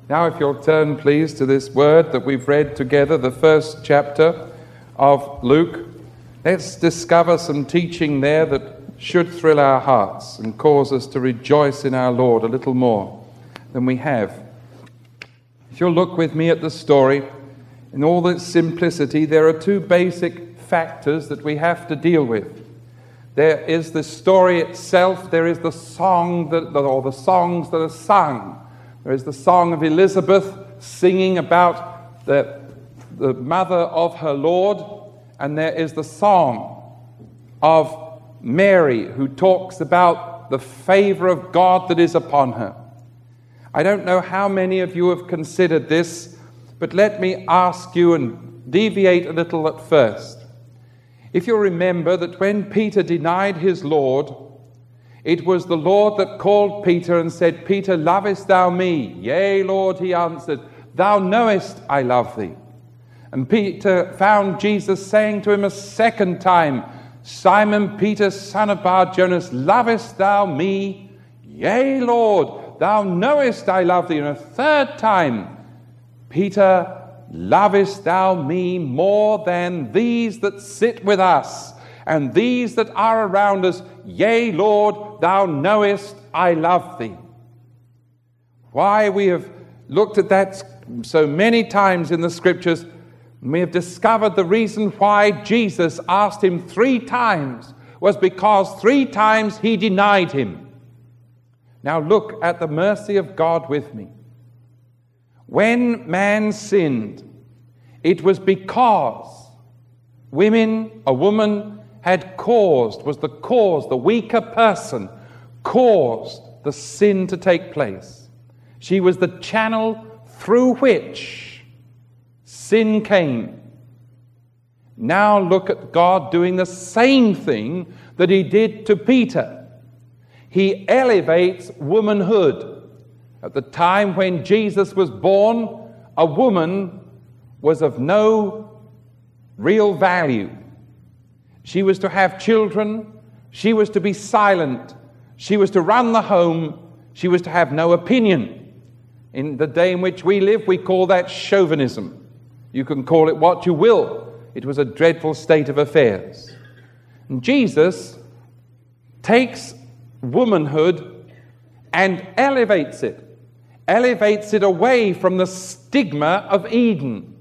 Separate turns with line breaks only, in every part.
Now, if you'll turn, please, to this word that we've read together, the first chapter of Luke. Let's discover some teaching there that should thrill our hearts and cause us to rejoice in our Lord a little more than we have. If you'll look with me at the story, in all its simplicity, there are two basic factors that we have to deal with. There is the story itself, there is the song the songs that are sung. There is the song of Elizabeth singing about the mother of her Lord, and there is the song of Mary, who talks about the favor of God that is upon her. I don't know how many of you have considered this, but let me ask you and deviate a little at first. If you remember that when Peter denied his Lord, it was the Lord that called Peter and said, "Peter, lovest thou me?" "Yea, Lord," he answered, "thou knowest I love thee." And Peter found Jesus saying to him a second time, "Simon Peter, son of Bar-Jonas, lovest thou me?" "Yea, Lord, thou knowest I love thee." And a third time, "Peter, lovest thou me more than these that sit with us and these that are around us? Yea, Lord, thou knowest I love thee." Why we have looked at that so many times in the scriptures, we have discovered the reason why Jesus asked him 3 times was because 3 times he denied him. Now look at the mercy of God with me. When man sinned, it was because a woman the weaker person caused the sin to take place. She was the channel through which sin came. Now look at God doing the same thing that he did to Peter. He elevates womanhood. At the time when Jesus was born, a woman was of no real value. She was to have children. She was to be silent. She was to run the home. She was to have no opinion. In the day in which we live, we call that chauvinism. You can call it what you will. It was a dreadful state of affairs. And Jesus takes womanhood and elevates it away from the stigma of Eden,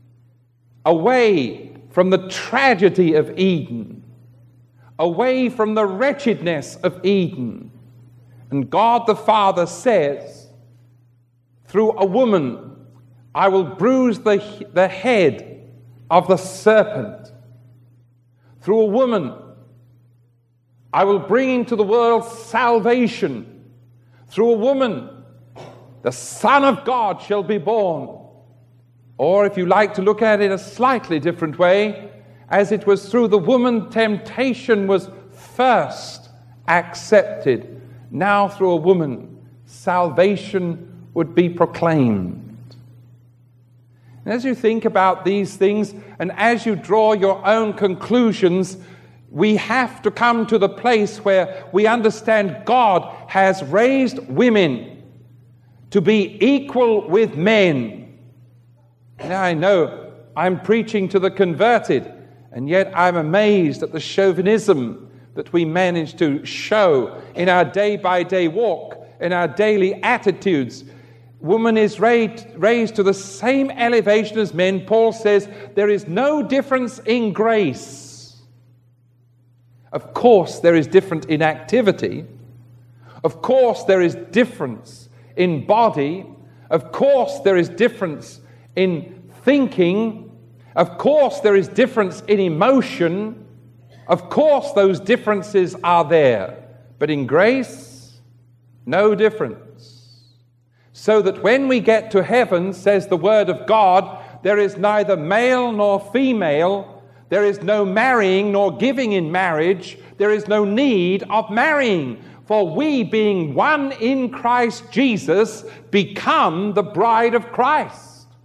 away from the tragedy of Eden, away from the wretchedness of Eden. And God the Father says, through a woman, "I will bruise the head of the serpent." Through a woman, I will bring into the world salvation. Through a woman, the Son of God shall be born. Or if you like to look at it a slightly different way, as it was through the woman temptation was first accepted, now through a woman salvation would be proclaimed. And as you think about these things and as you draw your own conclusions, we have to come to the place where we understand God has raised women to be equal with men. Now I know I'm preaching to the converted, and yet I'm amazed at the chauvinism that we manage to show in our day-by-day walk, in our daily attitudes. Woman is raised to the same elevation as men. Paul says there is no difference in grace. Of course there is difference in activity. Of course there is difference in body. Of course there is difference in thinking. Of course there is difference in emotion. Of course those differences are there. But in grace, no difference. So that when we get to heaven, says the Word of God, there is neither male nor female. There is no marrying nor giving in marriage. There is no need of marrying. For we, being one in Christ Jesus, become the bride of Christ.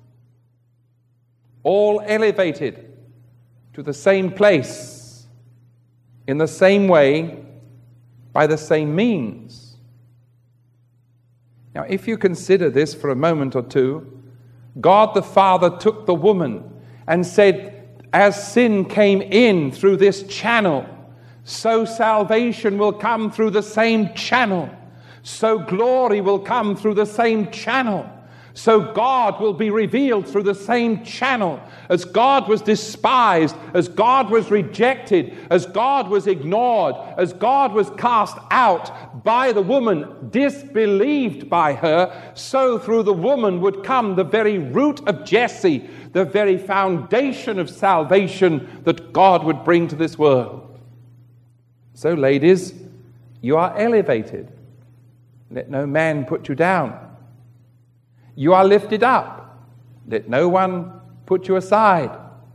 All elevated to the same place, in the same way, by the same means. Now, if you consider this for a moment or two, God the Father took the woman and said, as sin came in through this channel, so salvation will come through the same channel. So glory will come through the same channel. So God will be revealed through the same channel. As God was despised, as God was rejected, as God was ignored, as God was cast out by the woman, disbelieved by her, so through the woman would come the very root of Jesse, the very foundation of salvation that God would bring to this world. So, ladies, you are elevated. Let no man put you down. You are lifted up. Let no one put you aside.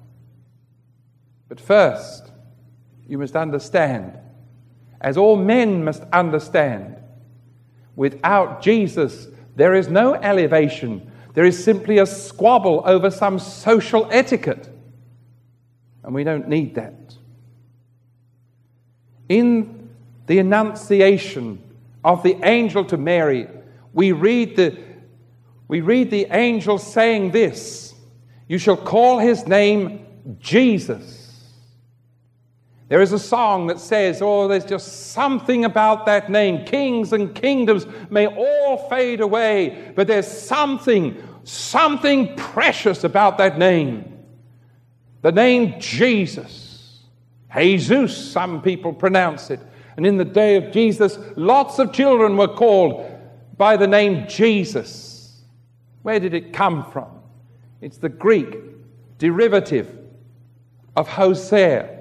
But first, you must understand, as all men must understand, without Jesus, there is no elevation. There is simply a squabble over some social etiquette. And we don't need that. In the Annunciation of the angel to Mary, we read the angel saying this: "You shall call his name Jesus." There is a song that says, oh, there's just something about that name. Kings and kingdoms may all fade away, but there's something precious about that name. The name Jesus. Jesus, some people pronounce it. And in the day of Jesus, lots of children were called by the name Jesus. Where did it come from? It's the Greek derivative of Hosea.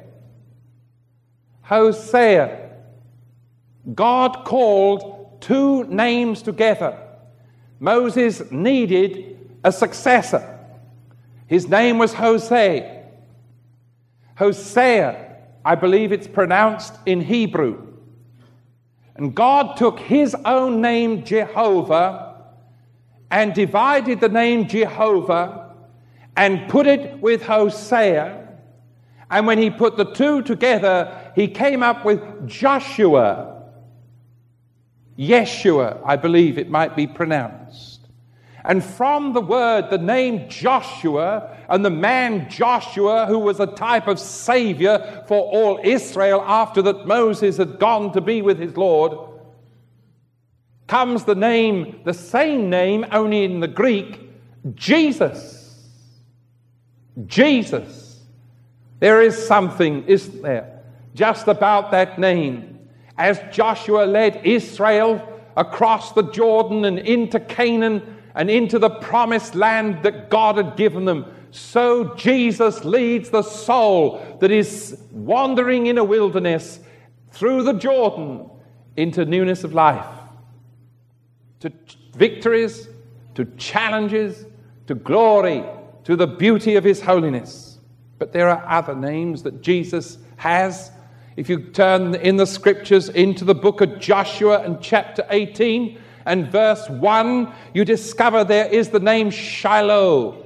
Hosea. God called two names together. Moses needed a successor. His name was Hosea. Hosea, I believe it's pronounced in Hebrew. And God took his own name, Jehovah, and divided the name Jehovah and put it with Hosea. And when he put the two together, he came up with Joshua. Yeshua, I believe it might be pronounced. And from the word, the name Joshua, and the man Joshua, who was a type of savior for all Israel after that Moses had gone to be with his Lord, comes the name, the same name, only in the Greek, Jesus. Jesus. There is something, isn't there, just about that name. As Joshua led Israel across the Jordan and into Canaan and into the promised land that God had given them, so Jesus leads the soul that is wandering in a wilderness through the Jordan into newness of life, to victories, to challenges, to glory, to the beauty of his holiness. But there are other names that Jesus has. If you turn in the scriptures into the book of Joshua and chapter 18 and verse 1, you discover there is the name Shiloh.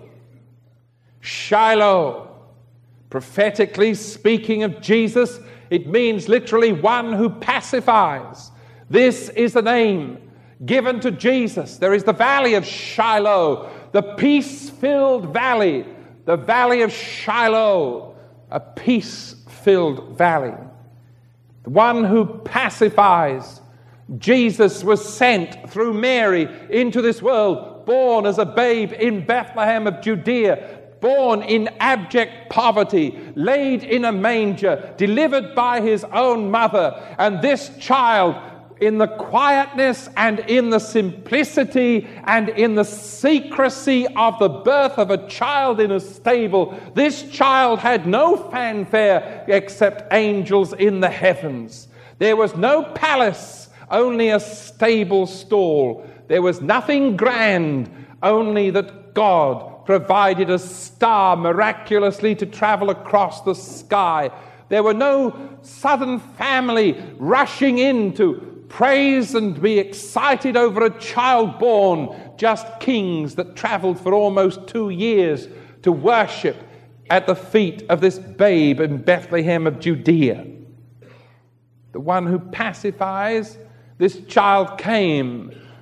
Shiloh. Prophetically speaking of Jesus, it means literally one who pacifies. This is the name given to Jesus. There is the valley of Shiloh, the peace-filled valley, the valley of Shiloh, a peace-filled valley. The one who pacifies. Jesus was sent through Mary into this world, born as a babe in Bethlehem of Judea, born in abject poverty, laid in a manger, delivered by his own mother. And this child, in the quietness and in the simplicity and in the secrecy of the birth of a child in a stable, this child had no fanfare except angels in the heavens. There was no palace, only a stable stall. There was nothing grand, only that God provided a star miraculously to travel across the sky. There were no southern family rushing in to praise and be excited over a child born, just kings that traveled for almost 2 years to worship at the feet of this babe in Bethlehem of Judea. The one who pacifies, this child came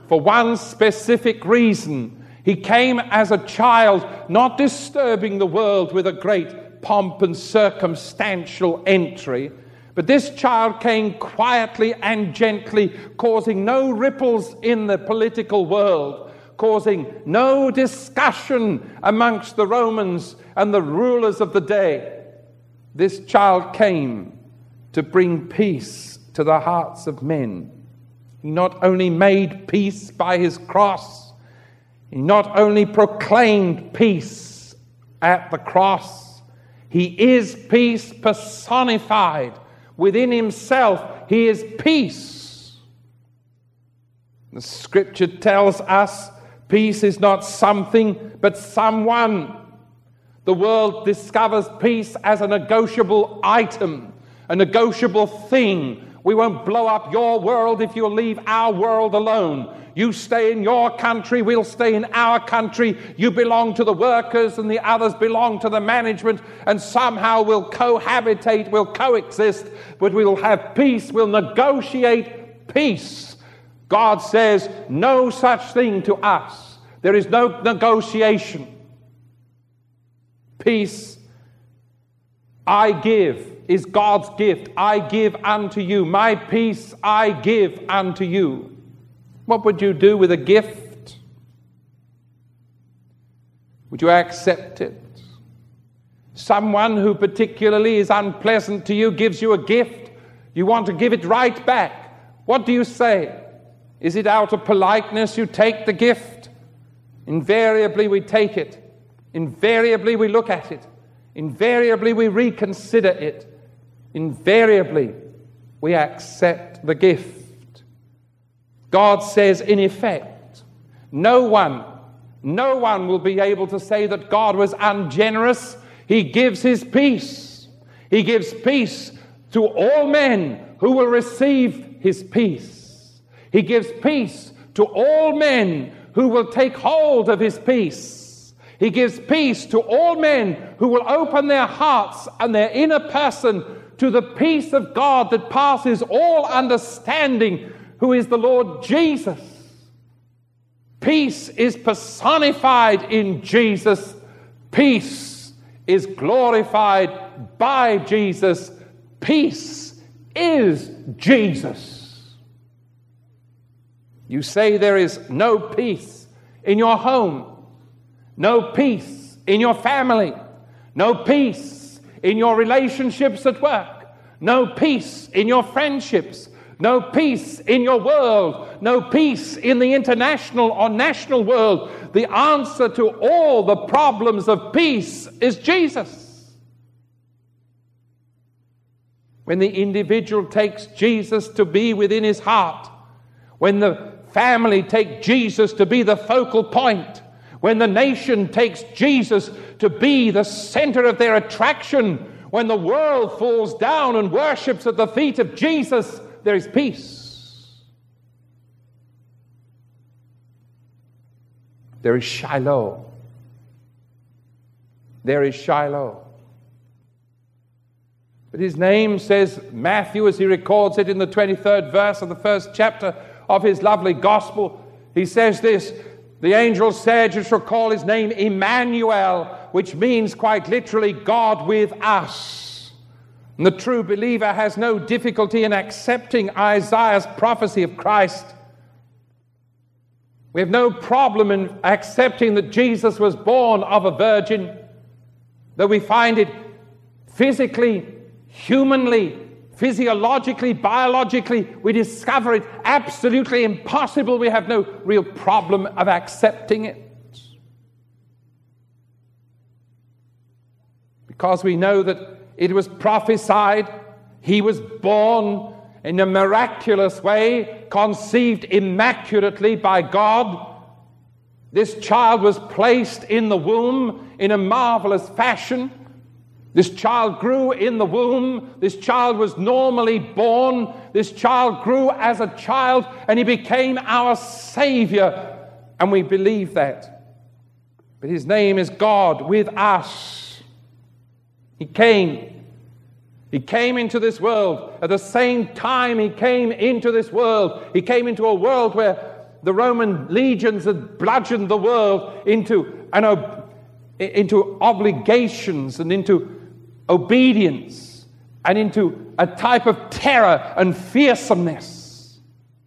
for one specific reason. He came as a child, not disturbing the world with a great pomp and circumstantial entry, but this child came quietly and gently, causing no ripples in the political world, causing no discussion amongst the Romans and the rulers of the day. This child came to bring peace to the hearts of men. He not only made peace by his cross, he not only proclaimed peace at the cross, he is peace personified. Within himself, he is peace. The scripture tells us peace is not something, but someone. The world discovers peace as a negotiable item, a negotiable thing. We won't blow up your world if you leave our world alone. You stay in your country, we'll stay in our country. You belong to the workers and the others belong to the management, and somehow we'll cohabitate, we'll coexist, but we'll have peace, we'll negotiate peace. God says no such thing to us. There is no negotiation. Peace, I give, is God's gift. I give unto you. My peace I give unto you. What would you do with a gift? Would you accept it? Someone who particularly is unpleasant to you gives you a gift. You want to give it right back. What do you say? Is it out of politeness you take the gift? Invariably we take it. Invariably we look at it. Invariably we reconsider it. Invariably we accept the gift. God says, in effect, no one will be able to say that God was ungenerous. He gives his peace. He gives peace to all men who will receive his peace. He gives peace to all men who will take hold of his peace. He gives peace to all men who will open their hearts and their inner person to the peace of God that passes all understanding, who is the Lord Jesus. Peace is personified in Jesus. Peace is glorified by Jesus. Peace is Jesus. You say there is no peace in your home, no peace in your family, no peace in your relationships at work, no peace in your friendships, no peace in your world, no peace in the international or national world. The answer to all the problems of peace is Jesus. When the individual takes Jesus to be within his heart, when the family take Jesus to be the focal point, when the nation takes Jesus to be the center of their attraction, when the world falls down and worships at the feet of Jesus, there is peace. There is Shiloh. There is Shiloh. But his name, says Matthew, as he records it in the 23rd verse of the first chapter of his lovely gospel, he says this: the angel said, you shall call his name Emmanuel, which means quite literally God with us. And the true believer has no difficulty in accepting Isaiah's prophecy of Christ. We have no problem in accepting that Jesus was born of a virgin, though we find it physically, humanly, physiologically, biologically, we discover it absolutely impossible. We have no real problem of accepting it. Because we know that it was prophesied, he was born in a miraculous way, conceived immaculately by God. This child was placed in the womb in a marvelous fashion. This child grew in the womb. This child was normally born. This child grew as a child, and he became our Savior, and we believe that. But his name is God with us. He came into this world. At the same time he came into this world, he came into a world where the Roman legions had bludgeoned the world into obligations and into obedience and into a type of terror and fearsomeness.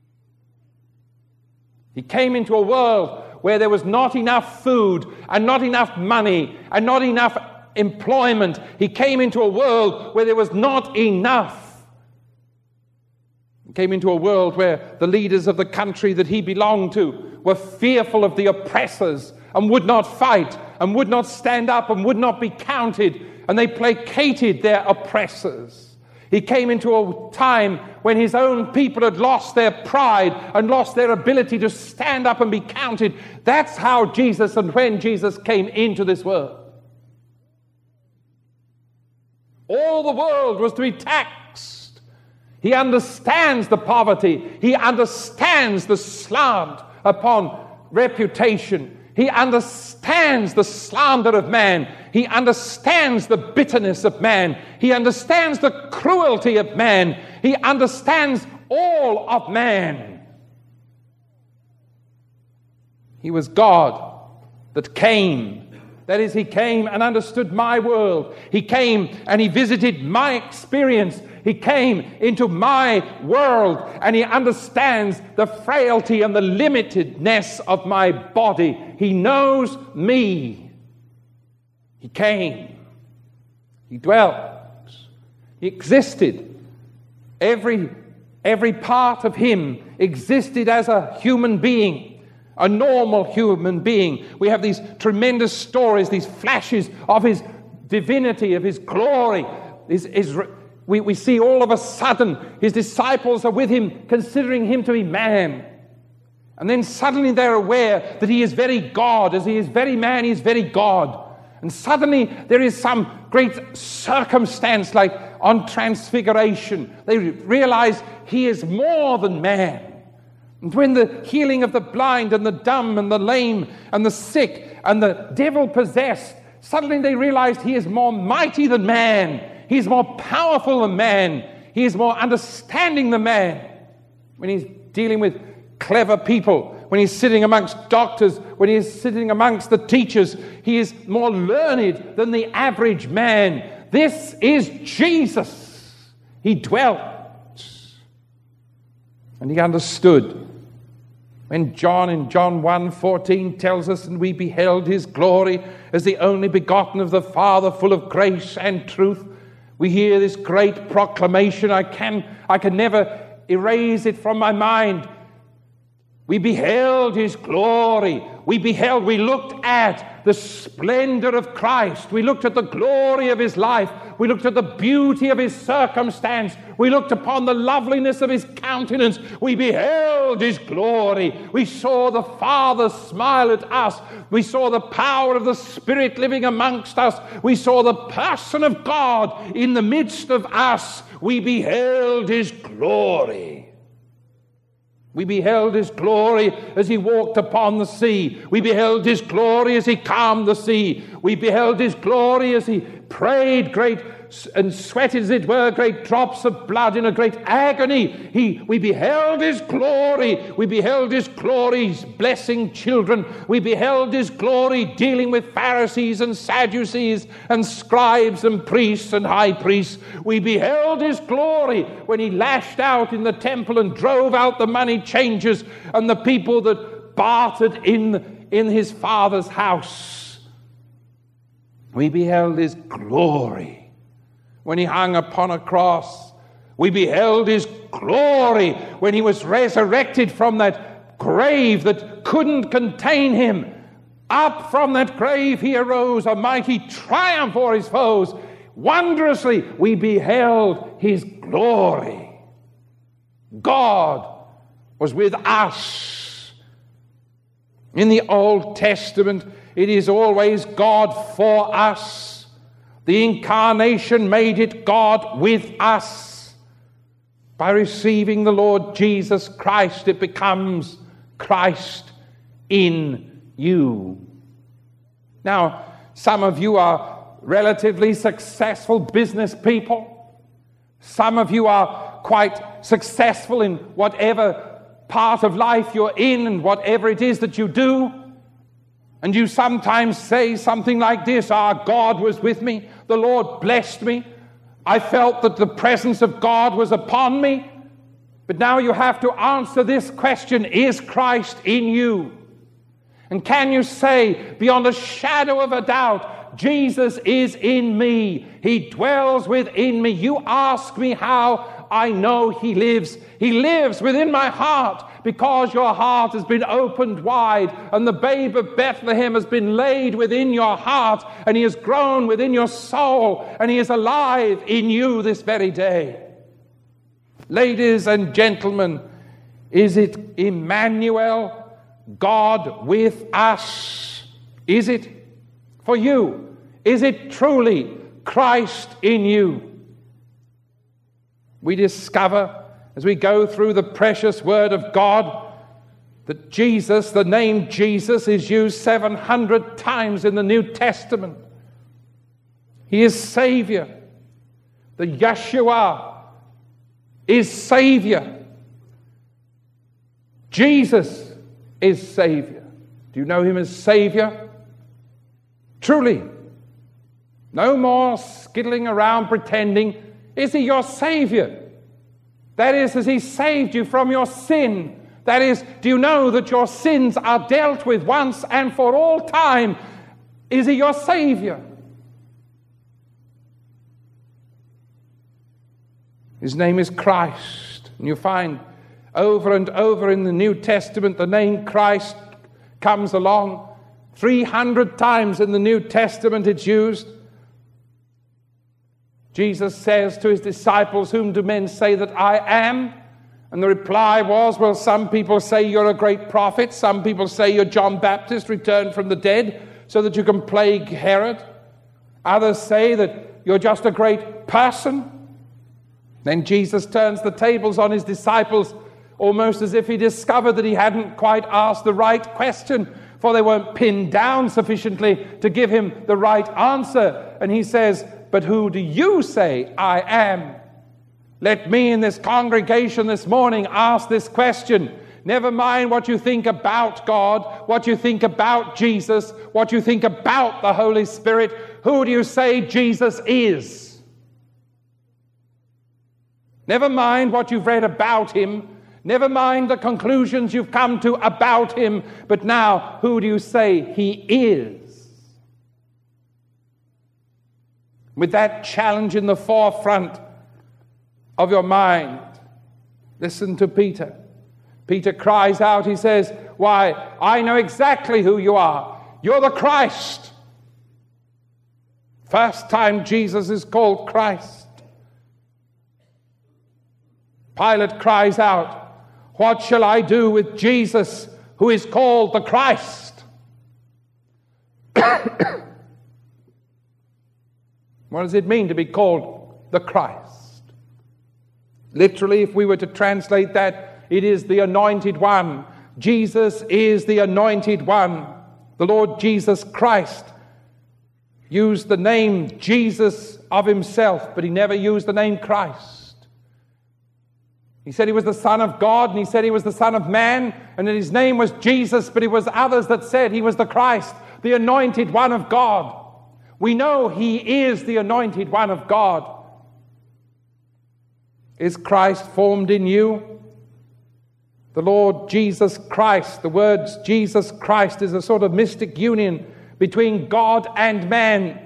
He came into a world where there was not enough food and not enough money and not enough employment. He came into a world where there was not enough. He came into a world where the leaders of the country that he belonged to were fearful of the oppressors and would not fight and would not stand up and would not be counted, and they placated their oppressors. He came into a time when his own people had lost their pride and lost their ability to stand up and be counted. That's how Jesus and when Jesus came into this world. All the world was to be taxed. He understands the poverty. He understands the slant upon reputation. He understands the slander of man. He understands the bitterness of man. He understands the cruelty of man. He understands all of man. He was God that came. That is, he came and understood my world. He came and he visited my experience. He came into my world and he understands the frailty and the limitedness of my body. He knows me. He came. He dwelt. He existed. Every part of him existed as a human being. A normal human being. We have these tremendous stories, these flashes of his divinity, of his glory. We see all of a sudden his disciples are with him, considering him to be man. And then suddenly they're aware that he is very God. As he is very man, he is very God. And suddenly there is some great circumstance like on Transfiguration. They realize he is more than man. And when the healing of the blind and the dumb and the lame and the sick and the devil-possessed, suddenly they realized he is more mighty than man. He is more powerful than man. He is more understanding than man. When he's dealing with clever people, when he's sitting amongst doctors, when he's sitting amongst the teachers, he is more learned than the average man. This is Jesus. He dwelt and he understood. When John in John 1:14 tells us, and we beheld his glory as the only begotten of the Father, full of grace and truth, we hear this great proclamation. I can never erase it from my mind. We beheld his glory. We looked at the splendor of Christ. We looked at the glory of his life. We looked at the beauty of his circumstance. We looked upon the loveliness of his countenance. We beheld his glory. We saw the Father smile at us. We saw the power of the Spirit living amongst us. We saw the person of God in the midst of us. We beheld his glory. We beheld his glory as he walked upon the sea. We beheld his glory as he calmed the sea. We beheld his glory as he prayed great and sweated, as it were, great drops of blood in a great agony. We beheld his glory. We beheld his glory blessing children. We beheld his glory dealing with Pharisees and Sadducees and scribes and priests and high priests. We beheld his glory when he lashed out in the temple and drove out the money changers and the people that bartered in his Father's house. We beheld his glory when he hung upon a cross. We beheld his glory when he was resurrected from that grave that couldn't contain him. Up from that grave he arose, a mighty triumph for his foes. Wondrously, we beheld his glory. God was with us. In the Old Testament, it is always God for us. The incarnation made it God with us. By receiving the Lord Jesus Christ, it becomes Christ in you. Now, some of you are relatively successful business people. Some of you are quite successful in whatever part of life you're in and whatever it is that you do. And you sometimes say something like this: God was with me, the Lord blessed me, I felt that the presence of God was upon me. But now you have to answer this question: is Christ in you? And can you say beyond a shadow of a doubt, Jesus is in me, he dwells within me? You ask me how I know he lives. He lives within my heart because your heart has been opened wide and the babe of Bethlehem has been laid within your heart and he has grown within your soul and he is alive in you this very day. Ladies and gentlemen, is it Emmanuel, God with us? Is it for you? Is it truly Christ in you? We discover as we go through the precious Word of God that Jesus, the name Jesus, is used 700 times in the New Testament. He is Savior. The Yeshua is Savior. Jesus is Savior. Do you know him as Savior? Truly. No more skittling around pretending. Is he your Savior? That is, has he saved you from your sin? That is, do you know that your sins are dealt with once and for all time? Is he your Savior? His name is Christ. And you find over and over in the New Testament the name Christ comes along. 300 times in the New Testament it's used. Jesus says to his disciples, whom do men say that I am? And the reply was, well, some people say you're a great prophet. Some people say you're John Baptist returned from the dead so that you can plague Herod. Others say that you're just a great person. Then Jesus turns the tables on his disciples, almost as if he discovered that he hadn't quite asked the right question, for they weren't pinned down sufficiently to give him the right answer. And he says, but who do you say I am? Let me in this congregation this morning ask this question. Never mind what you think about God, what you think about Jesus, what you think about the Holy Spirit. Who do you say Jesus is? Never mind what you've read about him. Never mind the conclusions you've come to about him. But now, who do you say he is? With that challenge in the forefront of your mind, listen to Peter. Peter cries out, he says, why, I know exactly who you are. You're the Christ. First time Jesus is called Christ. Pilate cries out, what shall I do with Jesus who is called the Christ? What does it mean to be called the Christ? Literally, if we were to translate that, it is the anointed one. Jesus is the anointed one. The Lord Jesus Christ used the name Jesus of himself, but he never used the name Christ. He said he was the Son of God, and he said he was the Son of Man, and that his name was Jesus, but it was others that said he was the Christ, the anointed one of God. We know he is the anointed one of God. Is Christ formed in you? The Lord Jesus Christ, the word Jesus Christ is a sort of mystic union between God and man.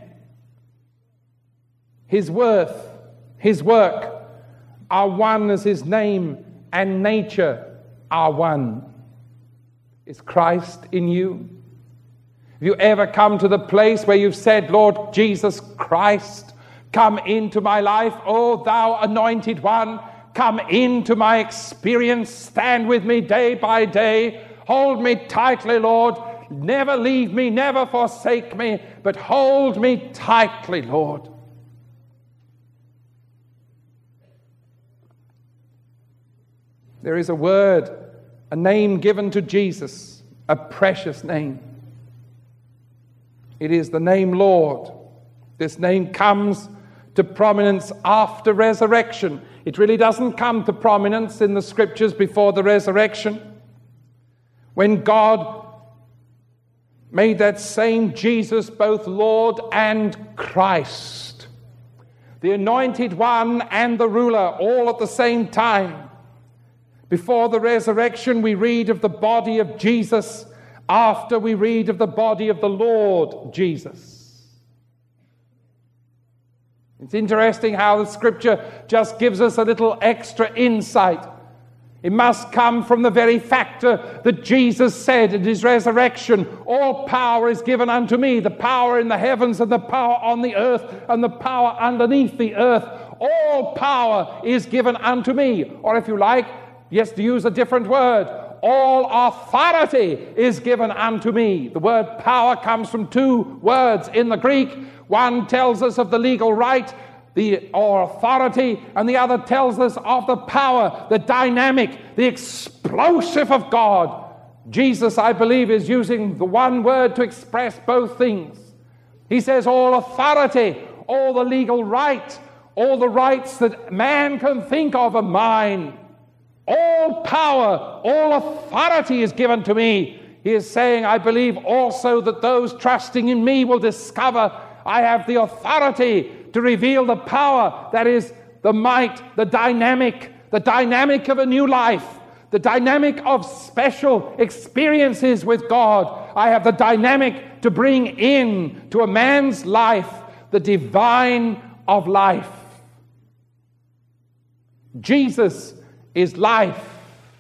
His worth, his work are one as his name and nature are one. Is Christ in you? Have you ever come to the place where you've said, Lord Jesus Christ, come into my life, O thou anointed one, come into my experience, stand with me day by day, hold me tightly, Lord, never leave me, never forsake me, but hold me tightly, Lord. There is a word, a name given to Jesus, a precious name. It is the name Lord. This name comes to prominence after resurrection. It really doesn't come to prominence in the scriptures before the resurrection. When God made that same Jesus both Lord and Christ, the anointed one and the ruler, all at the same time. Before the resurrection, we read of the body of Jesus. After, we read of the body of the Lord Jesus. It's interesting how the scripture just gives us a little extra insight. It must come from the very factor that Jesus said in his resurrection, all power is given unto me, the power in the heavens and the power on the earth and the power underneath the earth. All power is given unto me. Or if you like, yes, to use a different word, all authority is given unto me. The word power comes from two words in the Greek. One tells us of the legal right, or authority, and the other tells us of the power, the dynamic, the explosive of God. Jesus, I believe, is using the one word to express both things. He says all authority, all the legal right, all the rights that man can think of are mine. All power, all authority is given to me. He is saying, I believe also that those trusting in me will discover I have the authority to reveal the power, that is the might, the dynamic of a new life, the dynamic of special experiences with God. I have the dynamic to bring in to a man's life the divine of life. Jesus is life.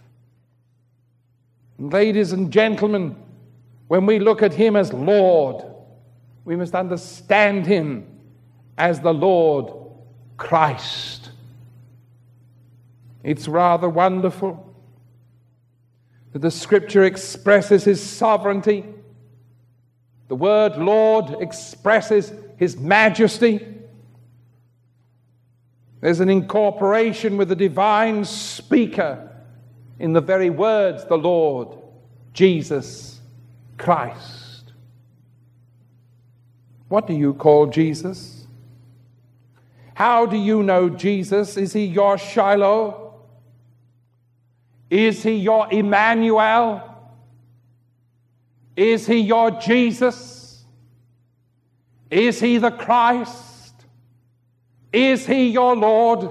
Ladies and gentlemen, when we look at him as Lord, we must understand him as the Lord Christ. It's rather wonderful that the scripture expresses his sovereignty. The word Lord expresses his majesty. There's an incorporation with the divine speaker in the very words, the Lord Jesus Christ. What do you call Jesus? How do you know Jesus? Is he your Shiloh? Is he your Emmanuel? Is he your Jesus? Is he the Christ? Is he your Lord?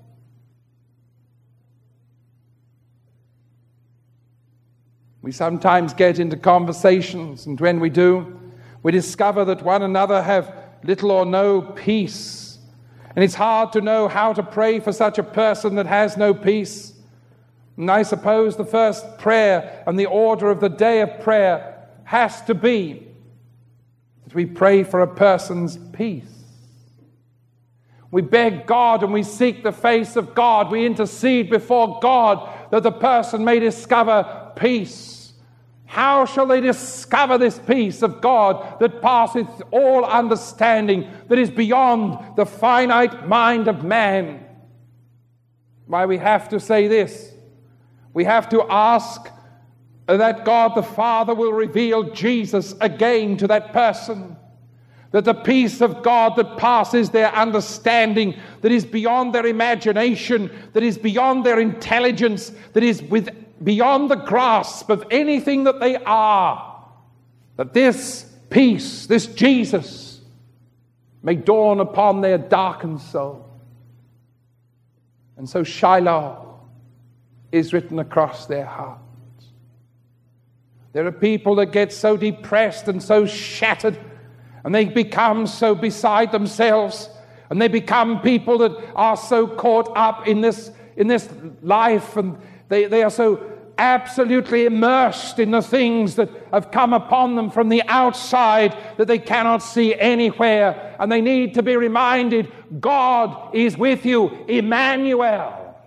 We sometimes get into conversations, and when we do, we discover that one another have little or no peace. And it's hard to know how to pray for such a person that has no peace. And I suppose the first prayer and the order of the day of prayer has to be that we pray for a person's peace. We beg God and we seek the face of God. We intercede before God that the person may discover peace. How shall they discover this peace of God that passeth all understanding, that is beyond the finite mind of man? Why, we have to say this. We have to ask that God the Father will reveal Jesus again to that person. That the peace of God that passes their understanding, that is beyond their imagination, that is beyond their intelligence, that is beyond the grasp of anything that they are, that this peace, this Jesus, may dawn upon their darkened soul. And so Shiloh is written across their hearts. There are people that get so depressed and so shattered, and they become so beside themselves, and they become people that are so caught up in this life, and they are so absolutely immersed in the things that have come upon them from the outside that they cannot see anywhere. And they need to be reminded, God is with you, Emmanuel.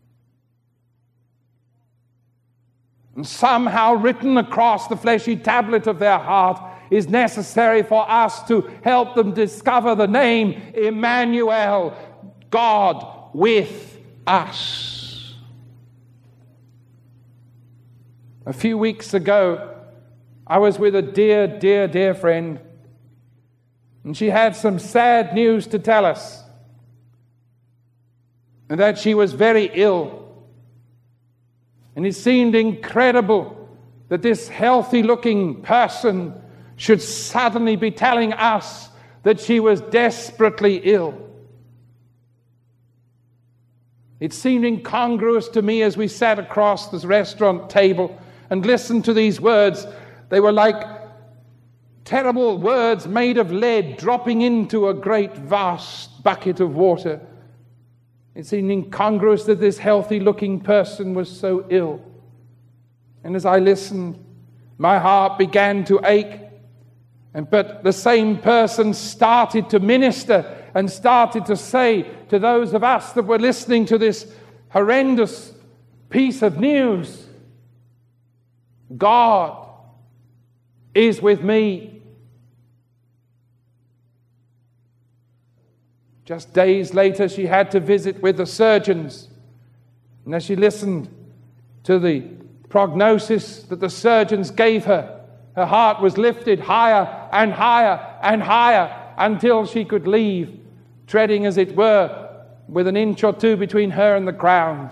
And somehow written across the fleshy tablet of their heart is necessary for us to help them discover the name Emmanuel, God with us. A few weeks ago, I was with a dear friend, and she had some sad news to tell us. and that she was very ill. And it seemed incredible that this healthy-looking person should suddenly be telling us that she was desperately ill. It seemed incongruous to me as we sat across this restaurant table and listened to these words. They were like terrible words made of lead dropping into a great vast bucket of water. It seemed incongruous that this healthy-looking person was so ill. And as I listened, my heart began to ache. But the same person started to minister and started to say to those of us that were listening to this horrendous piece of news, God is with me. Just days later, she had to visit with the surgeons. And as she listened to the prognosis that the surgeons gave her, her heart was lifted higher and higher and higher until she could leave, treading, as it were, with an inch or two between her and the ground.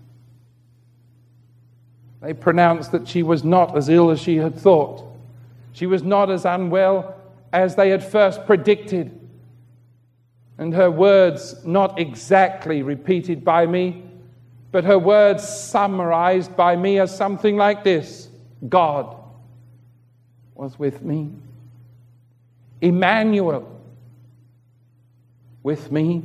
They pronounced that she was not as ill as she had thought. She was not as unwell as they had first predicted. And her words, not exactly repeated by me, but her words summarized by me as something like this: God was with me. Emmanuel with me.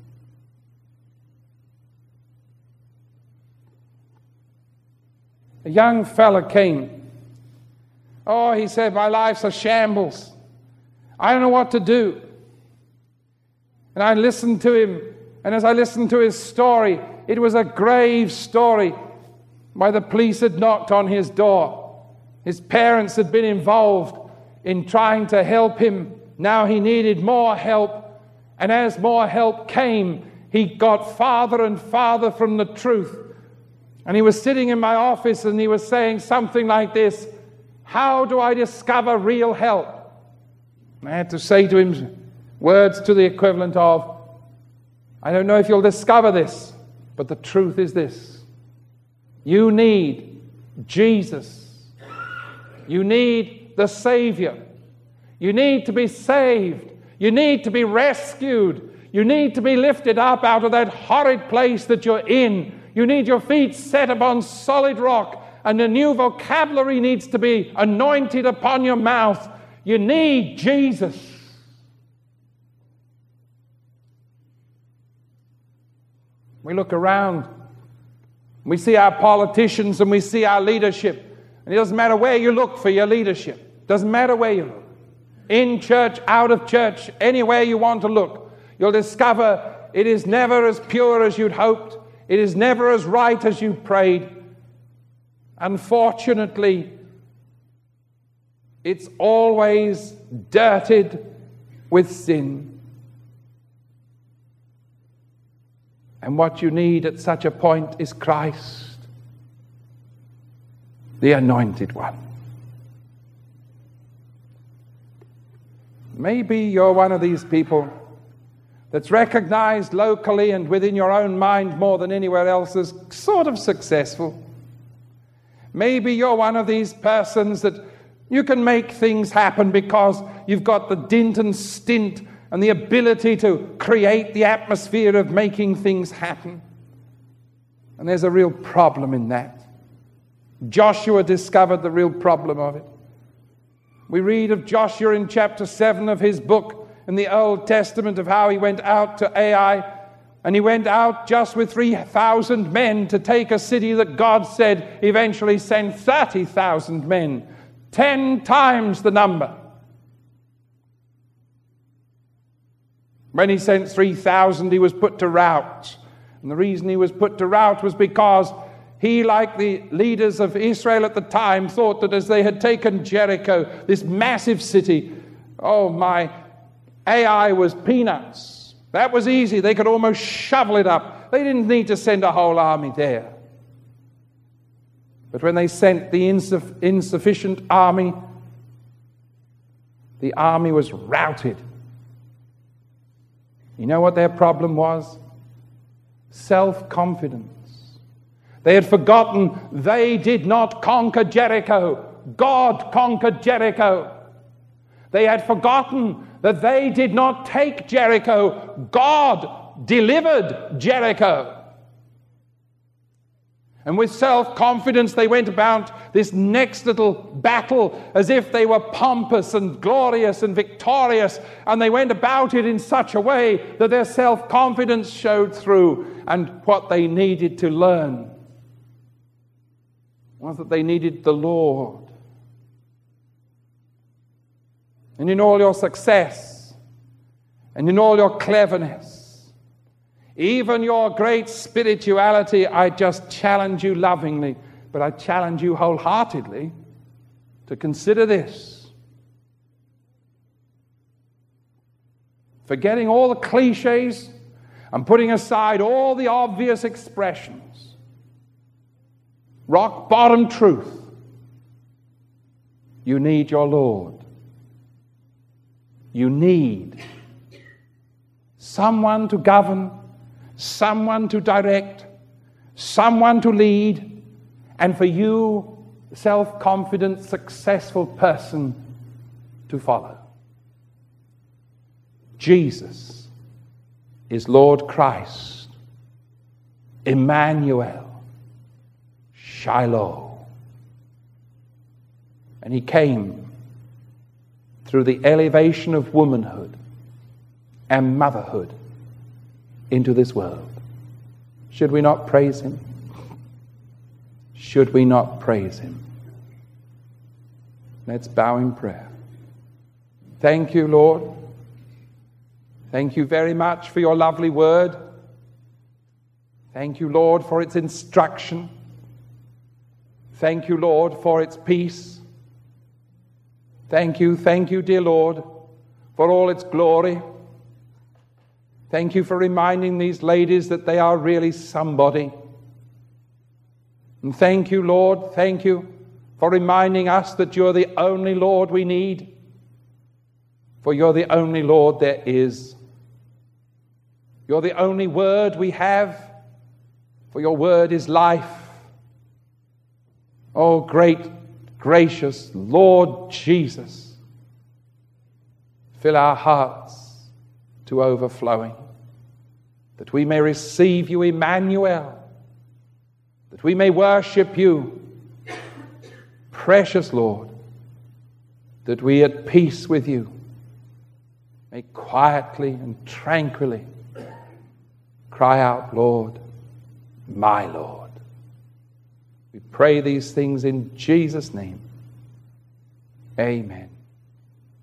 A young fella came. Oh, he said, my life's a shambles. I don't know what to do. And I listened to him, and as I listened to his story, it was a grave story. Why the police had knocked on his door. His parents had been involved in trying to help him. Now he needed more help. And as more help came, he got farther and farther from the truth. And he was sitting in my office and he was saying something like this: how do I discover real help? And I had to say to him words to the equivalent of, I don't know if you'll discover this, but the truth is this: you need Jesus. You need the Savior. You need to be saved. You need to be rescued. You need to be lifted up out of that horrid place that you're in. You need your feet set upon solid rock, and a new vocabulary needs to be anointed upon your mouth. You need Jesus. We look around, we see our politicians and we see our leadership. And it doesn't matter where you look for your leadership. It doesn't matter where you look. In church, out of church, anywhere you want to look, you'll discover it is never as pure as you'd hoped. It is never as right as you prayed. Unfortunately, it's always dirted with sin. And what you need at such a point is Christ, the Anointed One. Maybe you're one of these people that's recognized locally and within your own mind more than anywhere else as sort of successful. Maybe you're one of these persons that you can make things happen because you've got the dint and stint and the ability to create the atmosphere of making things happen. And there's a real problem in that. Joshua discovered the real problem of it. We read of Joshua in chapter 7 of his book in the Old Testament, of how he went out to Ai, and he went out just with 3,000 men to take a city that God said eventually sent 30,000 men, 10 times the number. When he sent 3,000, he was put to rout. And the reason he was put to rout was because he, like the leaders of Israel at the time, thought that as they had taken Jericho, this massive city, oh my, Ai was peanuts. That was easy. They could almost shovel it up. They didn't need to send a whole army there. But when they sent the insufficient army, the army was routed. You know what their problem was? self-confidence. They had forgotten they did not conquer Jericho. God conquered Jericho. They had forgotten that they did not take Jericho. God delivered Jericho. And with self-confidence, they went about this next little battle as if they were pompous and glorious and victorious. And they went about it in such a way that their self-confidence showed through. And what they needed to learn was that they needed the Lord. And in all your success, and in all your cleverness, even your great spirituality, I just challenge you lovingly, but I challenge you wholeheartedly to consider this. Forgetting all the cliches and putting aside all the obvious expressions. Rock bottom truth. You need your Lord. You need someone to govern, someone to direct, someone to lead, and for you, self-confident, successful person to follow. Jesus is Lord Christ, Emmanuel, Shiloh. And he came through the elevation of womanhood and motherhood into this world. Should we not praise him? Should we not praise him? Let's bow in prayer. Thank you, Lord. Thank you very much for your lovely word. Thank you, Lord, for its instruction. Thank you, Lord, for its peace. Thank you, dear Lord, for all its glory. Thank you for reminding these ladies that they are really somebody. And thank you, Lord, thank you for reminding us that you're the only Lord we need. For you're the only Lord there is. You're the only word we have, for your word is life. Oh, great, gracious Lord Jesus, fill our hearts to overflowing, that we may receive you, Emmanuel, that we may worship you, precious Lord, that we at peace with you may quietly and tranquilly cry out, Lord, my Lord. We pray these things in Jesus' name. Amen.